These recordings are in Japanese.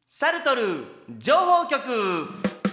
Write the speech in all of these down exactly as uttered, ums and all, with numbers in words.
サルトル情報局。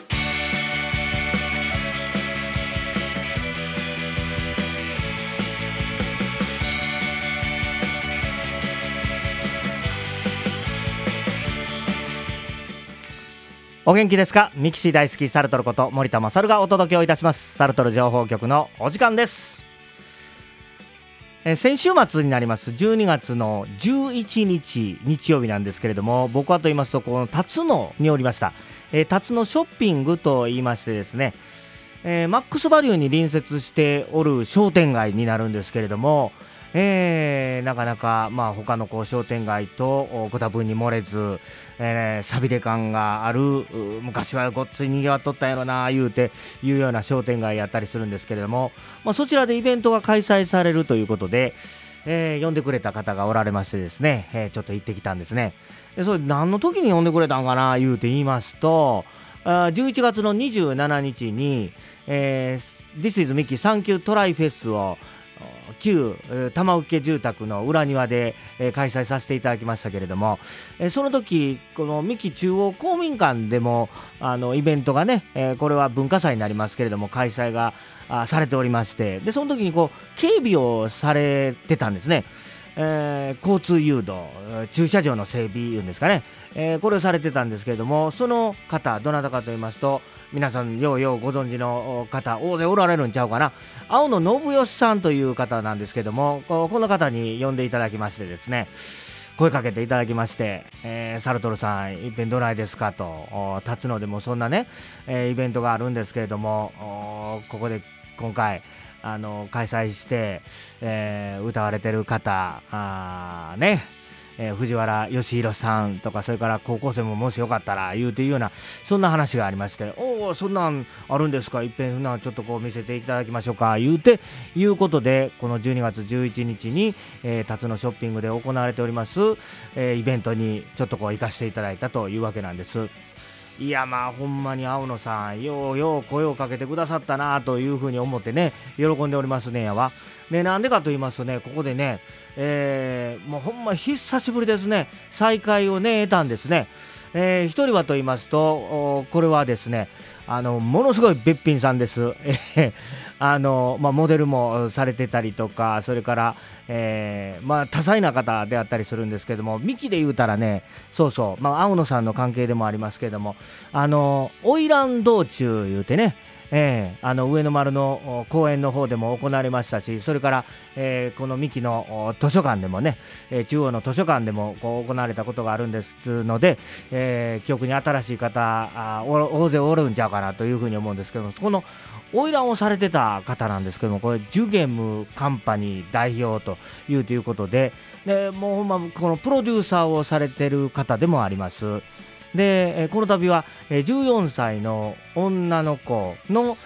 お元気ですか。ミキシー大好きサルトルこと森田勝がお届けをいたします。サルトル情報局のお時間です。え先週末になりますじゅうにがつのじゅういちにち日曜日なんですけれども、僕はと言いますとこの辰野におりました、えー、辰野ショッピングと言いましてですね、えー、マックスバリューに隣接しておる商店街になるんですけれども、えー、なかなか、まあ、他のこう商店街とご多分に漏れず、えー、寂れ感がある、昔はごっついにぎわっとったやろな言うていうような商店街やったりするんですけれども、まあ、そちらでイベントが開催されるということで、えー、呼んでくれた方がおられましてですね、えー、ちょっと行ってきたんですね。でそれ何の時に呼んでくれたんかな言うて言いますと、あじゅういちがつのにじゅうしちにちに、えー、This is Mickey サンキュートライフェスを旧玉請住宅の裏庭で、えー、開催させていただきましたけれども、えー、その時この三木中央公民館でもあのイベントがね、えー、これは文化祭になりますけれども開催があされておりまして、でその時にこう警備をされてたんですね。えー、交通誘導、駐車場の整備いうんですかね、えー、これをされてたんですけれども、その方どなたかと言いますと、皆さんようようご存知の方大勢おられるんちゃうかな。青野信義さんという方なんですけども、この方に呼んでいただきましてですね、声かけていただきまして、えー、サルトルさんイベントないですかと、辰野でもそんなね、えー、イベントがあるんですけれども、ここで今回あの開催して、えー、歌われてる方あね、えー、藤原義弘さんとか、それから高校生ももしよかったら言うていうようなそんな話がありまして、おおそんなんあるんですか、いっぺんそんなんちょっとこう見せていただきましょうか言うていうことで、このじゅうにがつじゅういちにちに、えー、辰野ショッピングで行われております、えー、イベントにちょっとこう行かせていただいたというわけなんです。いやまあほんまに青野さんようよう声をかけてくださったなというふうに思ってね、喜んでおりますねやわ。でなんでかと言いますとね、ここでね、えー、もうほんま久しぶりですね、再会をね得たんですね。えー、一人はと言いますと、これはですね、あのものすごいべっぴんさんです。あの、まあ、モデルもされてたりとか、それから、えーまあ、多彩な方であったりするんですけども、ミキで言うたらね、そうそう、まあ、青野さんの関係でもありますけども、あの花魁道中言うてね、えー、あの上野丸の公園の方でも行われましたし、それから、えー、この三木の図書館でもね、えー、中央の図書館でもこう行われたことがあるんですので、えー、記憶に新しい方あ大勢おるんちゃうかなというふうに思うんですけども、そこの花魁をされてた方なんですけども、これジュゲムカンパニー代表というということで、でもうほんまこのプロデューサーをされてる方でもあります。でこの度はじゅうよんさいの女の子の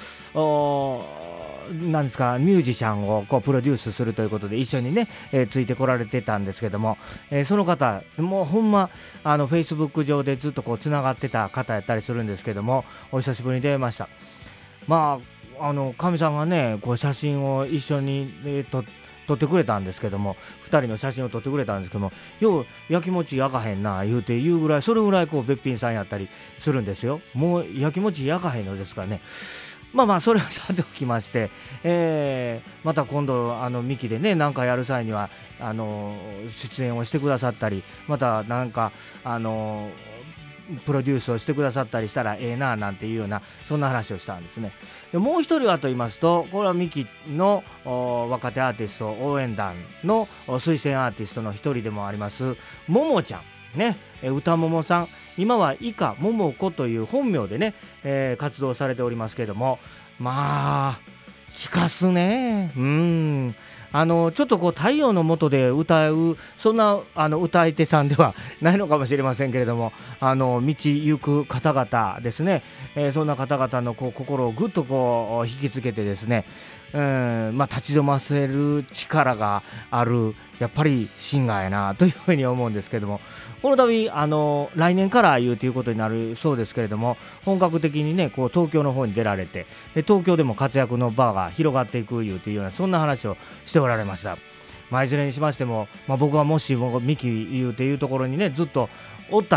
なんですかミュージシャンをこうプロデュースするということで一緒にね、えー、ついてこられてたんですけども、えー、その方もうほんまあの Facebook 上でずっとこうつながってた方やったりするんですけども、お久しぶりに出会いました。まああのかみさんがねこう写真を一緒に、えー、と撮ってくれたんですけども、ふたりの写真を撮ってくれたんですけども、ようやきもち焼かへんな言うて言うぐらい、それぐらいこうべっぴんさんやったりするんですよ。もうやきもち焼かへんのですからね。まあまあそれはさておきまして、えー、また今度あのミキでね何かやる際にはあの出演をしてくださったり、またなんかあのプロデュースをしてくださったりしたらええななんていうようなそんな話をしたんですね。でもう一人はと言いますと、これはミキの若手アーティスト応援団の推薦アーティストの一人でもありますももちゃんね、歌ももさん、今は以下ももこという本名でね、えー、活動されておりますけれども、まあ聞かすね。うーんあのちょっとこう太陽の下で歌うそんなあの歌い手さんではないのかもしれませんけれども、あの道行く方々ですね、えー、そんな方々のこう心をぐっとこう引きつけてですね、うんまあ、立ち止ませる力があるやっぱりシンガーやなというふうに思うんですけども、この度あの来年から言うということになるそうですけれども、本格的にねこう東京の方に出られて、で東京でも活躍の場が広がっていくいうというようなそんな話をしておられました。まあ、いずれにしましても、まあ、僕はもしミキ言うていうところにねずっとおったら、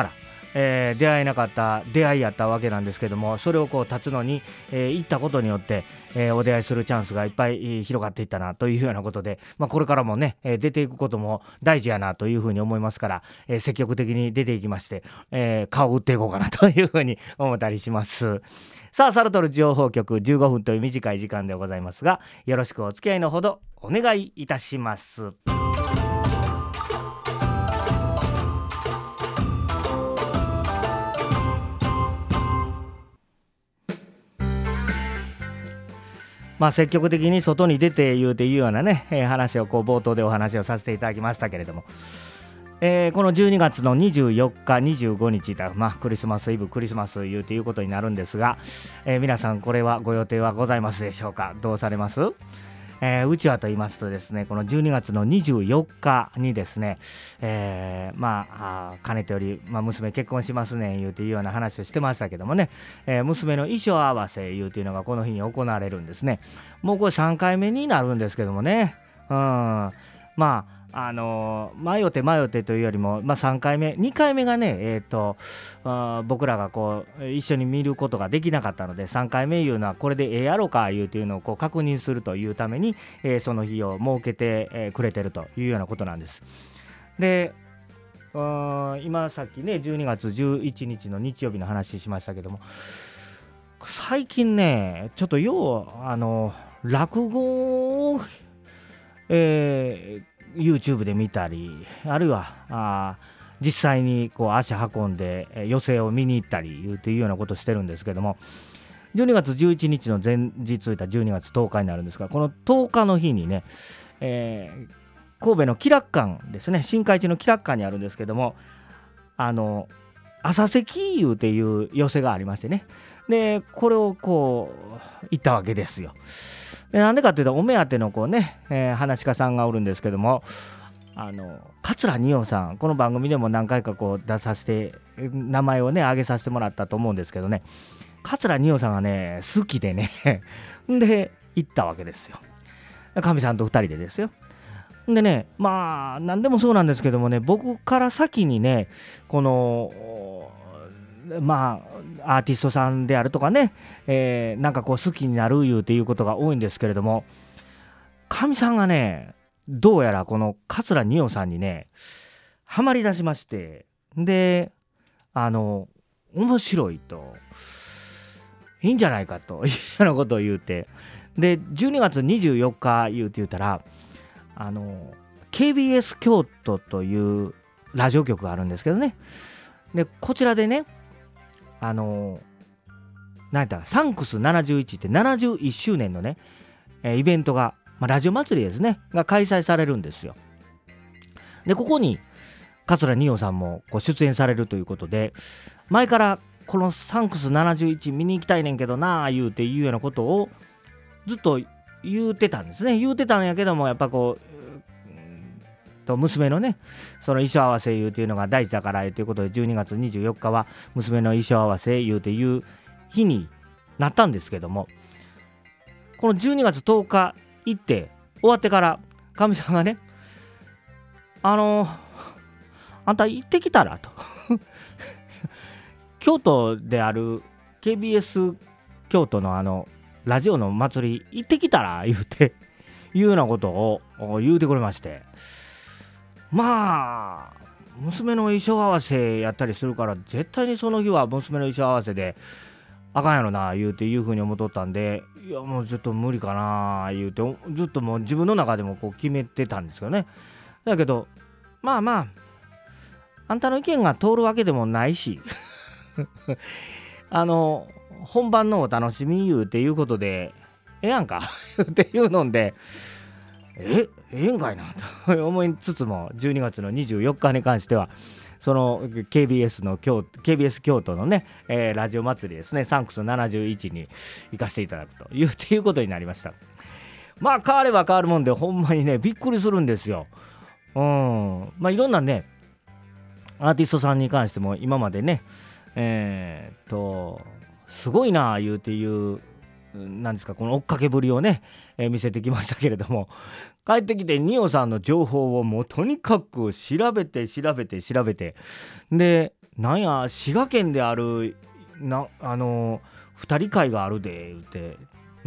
えー、出会えなかった出会いやったわけなんですけども、それをこう立つのに、えー、行ったことによって、えー、お出会いするチャンスがいっぱい、えー、広がっていったなというようなことで、まあ、これからもね、えー、出ていくことも大事やなというふうに思いますから、えー、積極的に出ていきまして、えー、顔を打っていこうかなというふうに思ったりします。さあ、サルトル情報局じゅうごふんという短い時間でございますが、よろしくお付き合いのほどお願いいたします。まあ、積極的に外に出て言うていうようなね、えー、話をこう冒頭でお話をさせていただきましたけれども、えー、このじゅうにがつのにじゅうよっかにじゅうごにちだ、まあ、クリスマスイブクリスマス言うていうことになるんですが、えー、皆さんこれはご予定はございますでしょうか。どうされます？えー、うちはと言いますとですね、このじゅうにがつのにじゅうよっかにですね、えー、まあかねてより、まあ、娘結婚しますね言うていうような話をしてましたけどもね、えー、娘の衣装合わせ言うていうのがこの日に行われるんですね。もうこれさんかいめになるんですけどもね、うん、まああのー、迷って迷ってというよりも、まあ、さんかいめにかいめがね、えーと、あ僕らがこう一緒に見ることができなかったので、さんかいめいうのはこれでええやろかいうというのをこう確認するというために、えー、その日を設けて、えー、くれてるというようなことなんです。で、今さっきねじゅうにがつじゅういちにちの日曜日の話しましたけども、最近ねちょっとようあの落語を、えー YouTube で見たり、あるいはあ実際にこう足運んで寄席を見に行ったりいうというようなことをしてるんですけども、じゅうにがつじゅういちにちの前日といったじゅうにがつとおかになるんですが、このとおかの日にね、えー、神戸の喜楽館ですね、新海地の喜楽館にあるんですけども、あの朝席いうていう寄席がありましてね、でこれをこう行ったわけですよ。でなんでかっていうと、お目当てのこうね、えー、話し家さんがおるんですけども、あの桂二葉さん、この番組でも何回かこう出させて名前をね挙げさせてもらったと思うんですけどね、桂二葉さんがね好きでねで行ったわけですよ。かみさんとふたりでですよ。でね、まあ何でもそうなんですけどもね、僕から先にねこのまあアーティストさんであるとかね、えー、なんかこう好きになるいうっていうことが多いんですけれども、かみさんがねどうやらこの桂二葉さんにねハマりだしまして、であの面白いといいんじゃないかというようなことを言うて、でじゅうにがつにじゅうよっか言うて言うたら、あの ケービーエス 京都というラジオ局があるんですけどね、でこちらでね、あの何だサンクスななじゅういちってななじゅういっしゅうねんのね、えー、イベントが、まあ、ラジオ祭りですねが開催されるんですよ。でここに桂二葉さんもこう出演されるということで、前からこのサンクスななじゅういち見に行きたいねんけどなあ言うていうようなことをずっと言うてたんですね。言うてたんやけども、やっぱこうと娘のねその衣装合わせ言うていうのが大事だからということで、じゅうにがつにじゅうよっかは娘の衣装合わせ言うていう日になったんですけども、このじゅうにがつとおか行って終わってからかみさんがね、あのあんた行ってきたらと京都である ケービーエス 京都のあのラジオの祭り行ってきたら言うていうようなことを言うてくれまして、まあ娘の衣装合わせやったりするから絶対にその日は娘の衣装合わせであかんやろな言うていうふうに思っとったんで、いやもうちょっと無理かな言うてずっともう自分の中でもこう決めてたんですけどね。だけどまあまああんたの意見が通るわけでもないしあの本番のお楽しみ言うていうことでええやんかっていうので、えええんかいなと思いつつも、じゅうにがつのにじゅうよっかに関してはその ケービーエス の京 ケービーエス 京都のね、えー、ラジオ祭りですね、サンクスななじゅういちに行かせていただくというっていうことになりました。まあ変われば変わるもんで、ほんまにねびっくりするんですよ。うんまあいろんなねアーティストさんに関しても今までねえー、っとすごいな言うていうなんですか、この追っかけぶりをね、えー、見せてきましたけれども、帰ってきて二葉さんの情報をもうとにかく調べて調べて調べて、でなんや滋賀県であるなあの二人会があるで言うて、うん、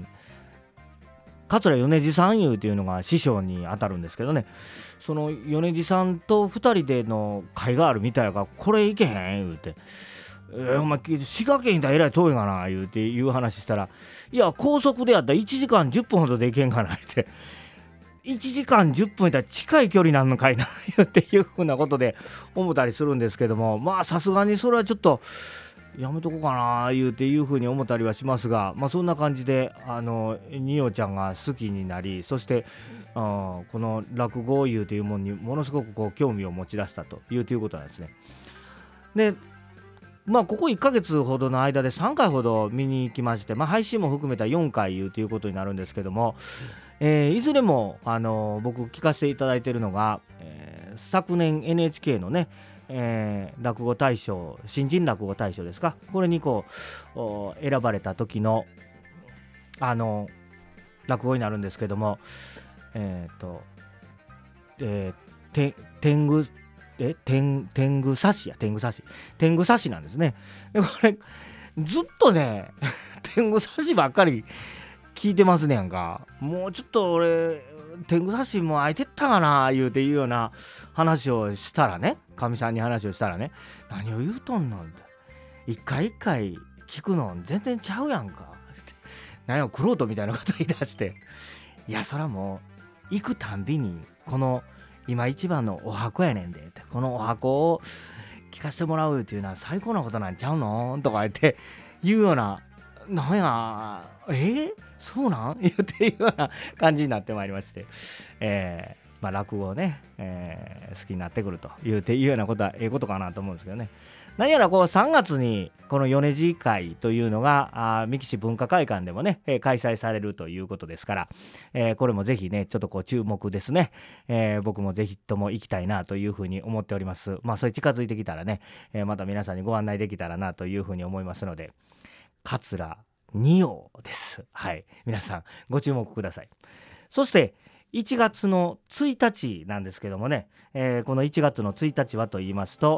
桂米次さんいうっていうのが師匠に当たるんですけどね、その米次さんとふたりでの会があるみたいやからこれ行けへん言うて、えー、お前滋賀県だえらい遠いがな言うていう話したら、いや高速でやったらいちじかんじゅっぷんほどで行けんかなっていちじかんじゅっぷんいったら近い距離なんのかいなっていうふうなことで思ったりするんですけども、まあさすがにそれはちょっとやめとこうかな言うていうふうに思ったりはしますが、まあそんな感じであのにおちゃんが好きになり、そしてあこの落語いうというものにものすごくこう興味を持ち出したというということなんですね。でまあここいっかげつほどの間でさんかいほど見に行きまして、まあ配信も含めたよんかいいうということになるんですけども、えー、いずれもあの僕聞かせていただいているのが、えー、昨年 エヌエイチケー のね、えー、落語大賞、新人落語大賞ですか、これにこう選ばれた時のあの落語になるんですけども、えっ、ー、と、えー、て天狗え天天狗刺しや天狗刺し天狗刺しなんですね。でこれずっとね天狗刺しばっかり聞いてますねやんか。もうちょっと俺天狗刺しも空いてったかな言うていうような話をしたらね、かみさんに話をしたらね、何を言うとんのって一回一回聞くの全然ちゃうやんかって何や玄人みたいなこと言い出して、いやそらもう行くたんびにこの今一番のお箱やねんでって、このお箱を聞かせてもらうっていうのは最高なことなんちゃうのとか言って言うような、なんやえー、そうなん言っていうような感じになってまいりまして、えーまあ、落語をね、えー、好きになってくるというていうようなことはええことかなと思うんですけどね。何やらこうさんがつにこの米次会というのがあ三木市文化会館でもね、えー、開催されるということですから、えー、これもぜひねちょっとこう注目ですね、えー、僕もぜひとも行きたいなというふうに思っております。まあそれ近づいてきたらね、えー、また皆さんにご案内できたらなというふうに思いますので、桂二葉です。はい、皆さんご注目ください。そしていちがつのついたちなんですけどもね、えー、このいちがつのついたちはと言いますと、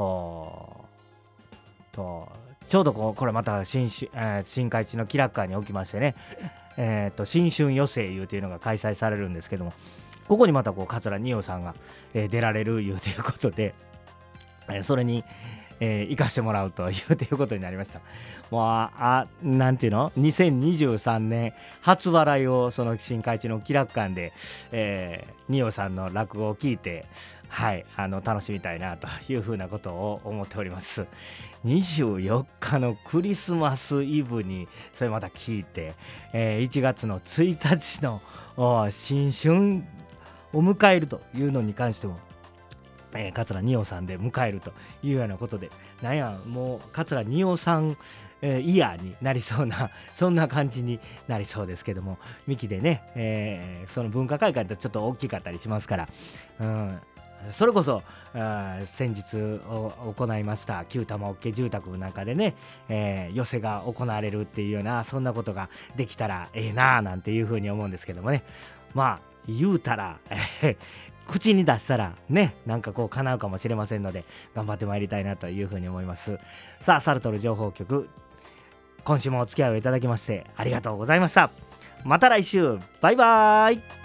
とちょうどこうこれまた 新,、えー、新海地の気楽館におきましてね、えー、と新春寄席いうというのが開催されるんですけども、ここにまたこう桂二葉さんが、えー、出られるいうということで、えー、それにえー、行かしてもらうというということになりました。もうあなんていうのにせんにじゅうさんねん初笑いをその新海地の気楽館で、えー、二葉さんの落語を聞いて、はいあの楽しみたいなというふうなことを思っております。にじゅうよっかのクリスマスイブにそれまた聞いて、えー、いちがつのついたちの新春を迎えるというのに関しても、えー、桂二葉さんで迎えるというようなことで、なんやもう桂二葉さん、えー、イヤーになりそうなそんな感じになりそうですけども、三木でね、えー、その文化会館ってちょっと大きかったりしますから、うん、それこそ先日行いました旧玉桶住宅なんかでね、えー、寄席が行われるっていうようなそんなことができたらええなあなんていうふうに思うんですけどもね、まあ言うたら口に出したらねなんかこう叶うかもしれませんので頑張ってまいりたいなというふうに思います。さあサルトル情報局、今週もお付き合いをいただきましてありがとうございました。また来週、バイバーイ。